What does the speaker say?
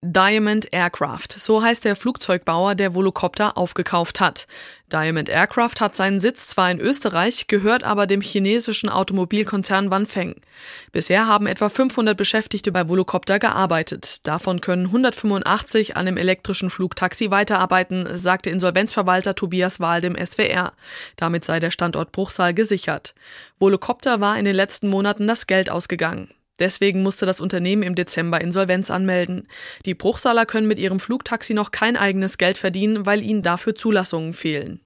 Diamond Aircraft, so heißt der Flugzeugbauer, der Volocopter aufgekauft hat. Diamond Aircraft hat seinen Sitz zwar in Österreich, gehört aber dem chinesischen Automobilkonzern Wanfeng. Bisher haben etwa 500 Beschäftigte bei Volocopter gearbeitet. Davon können 185 an dem elektrischen Flugtaxi weiterarbeiten, sagte Insolvenzverwalter Tobias Wahl dem SWR. Damit sei der Standort Bruchsal gesichert. Volocopter war in den letzten Monaten das Geld ausgegangen. Deswegen musste das Unternehmen im Dezember Insolvenz anmelden. Die Bruchsaler können mit ihrem Flugtaxi noch kein eigenes Geld verdienen, weil ihnen dafür Zulassungen fehlen.